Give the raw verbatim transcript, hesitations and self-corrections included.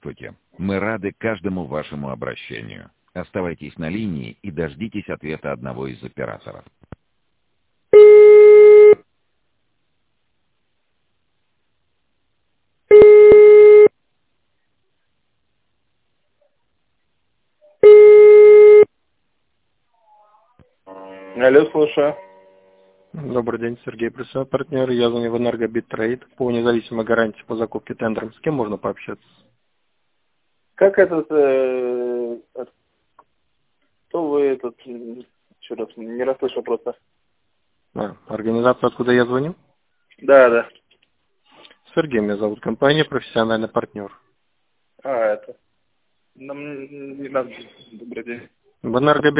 Здравствуйте. Мы рады каждому вашему обращению. Оставайтесь на линии и дождитесь ответа одного из операторов. Алло, слушаю. Добрый день, Сергей Плюсов, партнер. Я звоню в Энергобиттрейд по независимой гарантии по закупке тендером. С кем можно пообщаться? Как этот, э, кто вы этот, еще раз, не расслышал просто. А, организация, откуда я звоню? Да, да. Сергей меня зовут, компания «Профессиональный партнер». А, это. Нам не надо. Добрый день. В Энергобиттрейд